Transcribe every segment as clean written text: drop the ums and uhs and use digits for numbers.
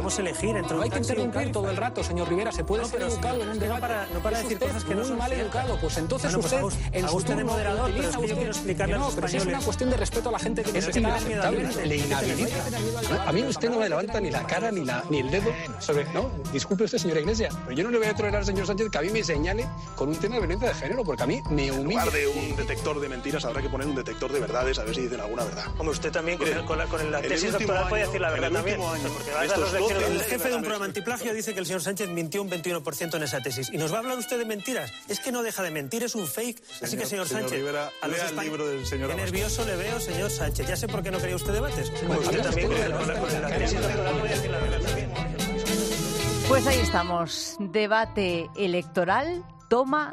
podemos elegir entre No hay que interrumpir todo el rato, señor Rivera. Se puede ser educado en un debate. No para decir cosas que no son mal educado. Pues entonces usted, en su usted de turno, moderador, pero es que yo quiero explicarle a los pero si es una cuestión de respeto a la gente que nos está... inaceptable, le inhabilita. A mí usted no me levanta ni la cara ni el dedo sobre... No, disculpe usted, señora Iglesias, pero yo no le voy a tolerar al señor Sánchez que a mí me señale con un tema de violencia de género, porque a mí me humilla. En lugar de un detector de mentiras habrá que poner un detector de verdades, a ver si dicen alguna verdad. Hombre, usted también con la tesis doctoral puede decir la verdad también. El jefe de un programa antiplagio dice que el señor Sánchez mintió un 21% en esa tesis. ¿Y nos va a hablar usted de mentiras? Es que no deja de mentir, es un fake. Así que, señor Sánchez, Rivera, lea el libro del señor Qué nervioso le veo, señor Sánchez. Ya sé por qué no quería usted debates. Usted también con la tesis doctoral puede decir la verdad también. Pues ahí estamos. Debate electoral, toma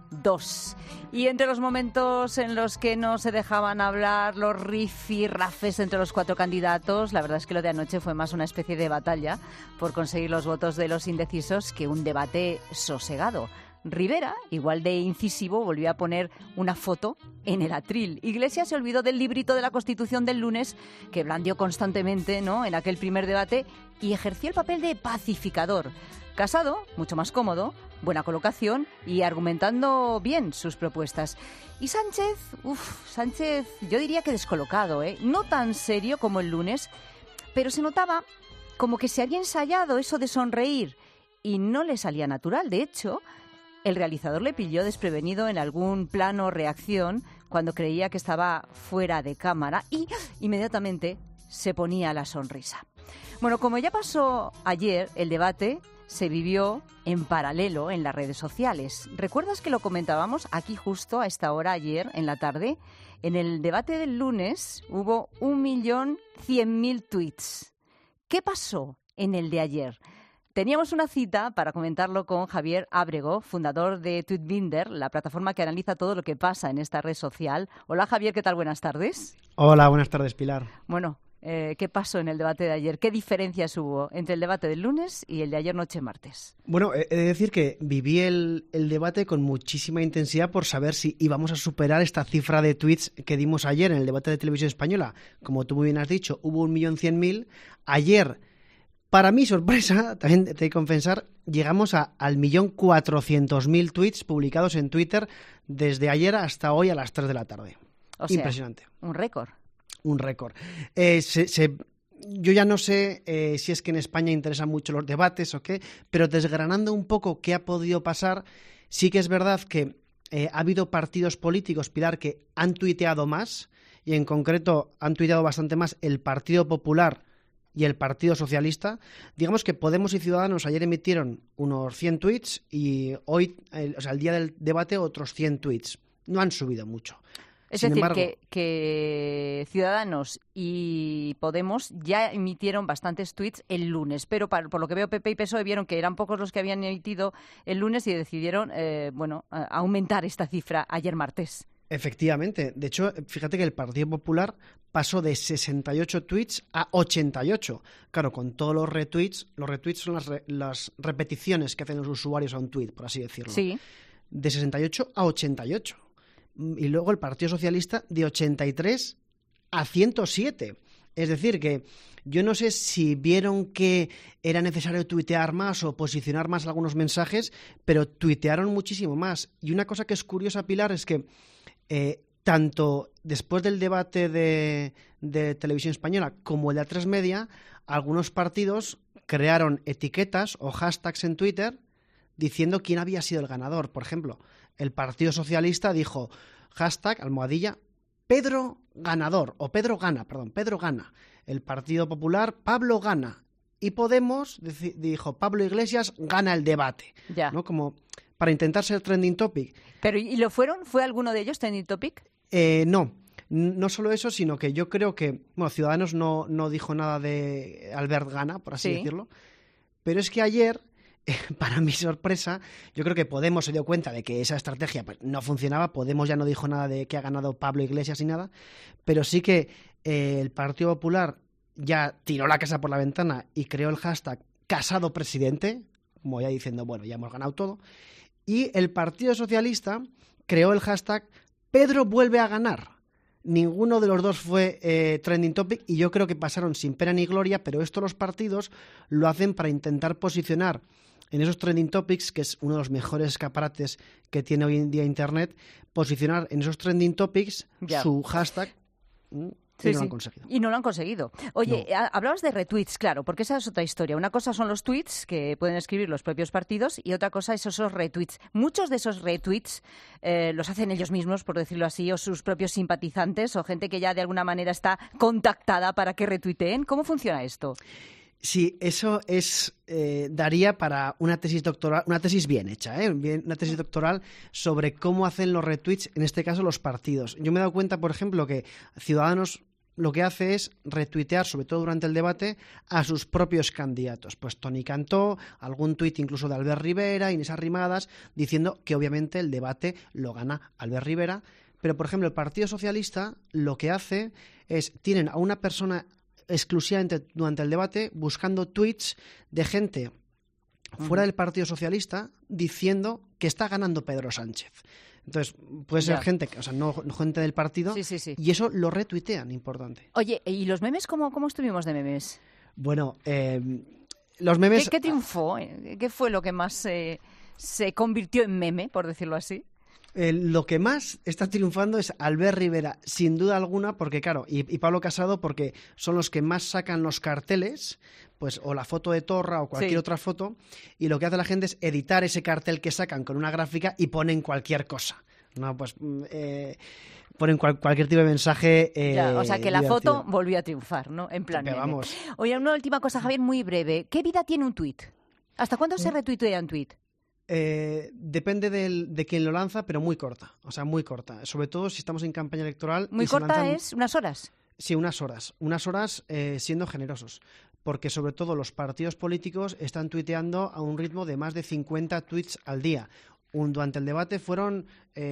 2. Y entre los momentos en los que no se dejaban hablar los rifirrafes entre los 4 candidatos, la verdad es que lo de anoche fue más una especie de batalla por conseguir los votos de los indecisos que un debate sosegado. Rivera, igual de incisivo, volvió a poner una foto en el atril. Iglesias se olvidó del librito de la Constitución del lunes, que blandió constantemente, ¿no?, en aquel primer debate, y ejerció el papel de pacificador. Casado, mucho más cómodo, buena colocación y argumentando bien sus propuestas. Y Sánchez, yo diría que descolocado, no tan serio como el lunes, pero se notaba como que se había ensayado eso de sonreír y no le salía natural. De hecho, el realizador le pilló desprevenido en algún plano o reacción cuando creía que estaba fuera de cámara y inmediatamente se ponía la sonrisa. Bueno, como ya pasó ayer, el debate se vivió en paralelo en las redes sociales. ¿Recuerdas que lo comentábamos aquí justo a esta hora ayer en la tarde? En el debate del lunes hubo 1.100.000 tweets. ¿Qué pasó en el de ayer? Teníamos una cita para comentarlo con Javier Ábrego, fundador de Tweetbinder, la plataforma que analiza todo lo que pasa en esta red social. Hola Javier, ¿qué tal? Buenas tardes. Hola, buenas tardes, Pilar. Bueno, ¿qué pasó en el debate de ayer? ¿Qué diferencias hubo entre el debate del lunes y el de ayer noche martes? Bueno, he de decir que viví el debate con muchísima intensidad por saber si íbamos a superar esta cifra de tweets que dimos ayer en el debate de Televisión Española. Como tú muy bien has dicho, hubo 1.100.000. Ayer, para mi sorpresa, también te he de confesar, llegamos al 1.400.000 tweets publicados en Twitter desde ayer hasta hoy a las 3 de la tarde. O sea, impresionante. Un récord. Un récord. Yo ya no sé si es que en España interesan mucho los debates o qué, pero desgranando un poco qué ha podido pasar, sí que es verdad que ha habido partidos políticos, Pilar, que han tuiteado más, y en concreto han tuiteado bastante más el Partido Popular y el Partido Socialista. Digamos que Podemos y Ciudadanos ayer emitieron unos 100 tweets y hoy, el día del debate, otros 100 tweets. No han subido mucho. Es Sin decir, embargo, que Ciudadanos y Podemos ya emitieron bastantes tweets el lunes, pero por lo que veo PP y PSOE vieron que eran pocos los que habían emitido el lunes y decidieron aumentar esta cifra ayer martes. Efectivamente. De hecho, fíjate que el Partido Popular pasó de 68 tweets a 88. Claro, con todos los retweets son las repeticiones que hacen los usuarios a un tweet, por así decirlo. Sí. De 68 a 88. Y luego el Partido Socialista de 83 a 107. Es decir, que yo no sé si vieron que era necesario tuitear más o posicionar más algunos mensajes, pero tuitearon muchísimo más. Y una cosa que es curiosa, Pilar, es que tanto después del debate de Televisión Española como el de A3 Media, algunos partidos crearon etiquetas o hashtags en Twitter diciendo quién había sido el ganador. Por ejemplo, el Partido Socialista dijo hashtag, almohadilla, Pedro ganador, o Pedro gana. El Partido Popular, Pablo gana. Y Podemos dijo, Pablo Iglesias gana el debate. Ya. ¿No? Como para intentar ser trending topic. Pero ¿y lo fueron? ¿Fue alguno de ellos trending topic? No solo eso, sino que yo creo que, Ciudadanos no dijo nada de Albert gana, por así decirlo. Pero es que ayer, para mi sorpresa, yo creo que Podemos se dio cuenta de que esa estrategia no funcionaba. Podemos ya no dijo nada de que ha ganado Pablo Iglesias ni nada, pero sí que el Partido Popular ya tiró la casa por la ventana y creó el hashtag Casado Presidente, como ya diciendo, bueno, ya hemos ganado todo. Y el Partido Socialista creó el hashtag Pedro vuelve a ganar. Ninguno de los dos fue trending topic y yo creo que pasaron sin pena ni gloria, pero esto los partidos lo hacen para intentar posicionar en esos trending topics, que es uno de los mejores escaparates que tiene hoy en día Internet, posicionar en esos trending topics su hashtag. Y no lo han conseguido. Y no lo han conseguido. Oye, hablabas de retweets, claro, porque esa es otra historia. Una cosa son los tweets que pueden escribir los propios partidos y otra cosa es esos retweets. Muchos de esos retweets los hacen ellos mismos, por decirlo así, o sus propios simpatizantes o gente que ya de alguna manera está contactada para que retuiteen. ¿Cómo funciona esto? Sí, eso daría para una tesis doctoral, una tesis bien hecha, una tesis doctoral sobre cómo hacen los retweets, en este caso los partidos. Yo me he dado cuenta, por ejemplo, que Ciudadanos lo que hace es retuitear, sobre todo durante el debate, a sus propios candidatos. Pues Toni Cantó, algún tuit incluso de Albert Rivera, Inés Arrimadas, diciendo que obviamente el debate lo gana Albert Rivera. Pero, por ejemplo, el Partido Socialista lo que hace es, tienen a una persona exclusivamente durante el debate buscando tweets de gente fuera del Partido Socialista diciendo que está ganando Pedro Sánchez. Entonces, puede ser gente, o sea, no gente del partido, y eso lo retuitean, importante. Oye, ¿y los memes cómo estuvimos de memes? Bueno, los memes... ¿Qué triunfó? ¿Qué fue lo que más se convirtió en meme, por decirlo así? Lo que más está triunfando es Albert Rivera, sin duda alguna, porque claro, y Pablo Casado, porque son los que más sacan los carteles, pues o la foto de Torra o cualquier otra foto, y lo que hace la gente es editar ese cartel que sacan con una gráfica y ponen cualquier cosa. No, pues ponen cualquier tipo de mensaje. O sea, que la divertido. Foto volvió a triunfar, ¿no? En plan meme. Vamos. Oye, una última cosa, Javier, muy breve. ¿Qué vida tiene un tuit? ¿Hasta cuándo se retuitea un tuit? Depende de quién lo lanza, pero muy corta. O sea, muy corta. Sobre todo si estamos en campaña electoral. ¿Muy corta es unas horas? Sí, unas horas. Unas horas siendo generosos. Porque sobre todo los partidos políticos están tuiteando a un ritmo de más de 50 tweets al día. Durante el debate fueron,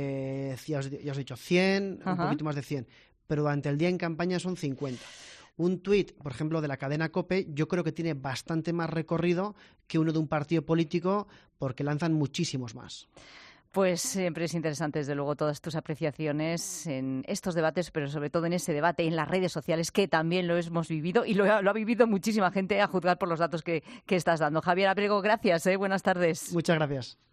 ya os he dicho, 100, un poquito más de 100. Pero durante el día en campaña son 50. Un tuit, por ejemplo, de la cadena COPE, yo creo que tiene bastante más recorrido que uno de un partido político porque lanzan muchísimos más. Pues siempre es interesante, desde luego, todas tus apreciaciones en estos debates, pero sobre todo en ese debate en las redes sociales, que también lo hemos vivido y lo ha vivido muchísima gente, a juzgar por los datos que estás dando. Javier Abrego, gracias. Buenas tardes. Muchas gracias.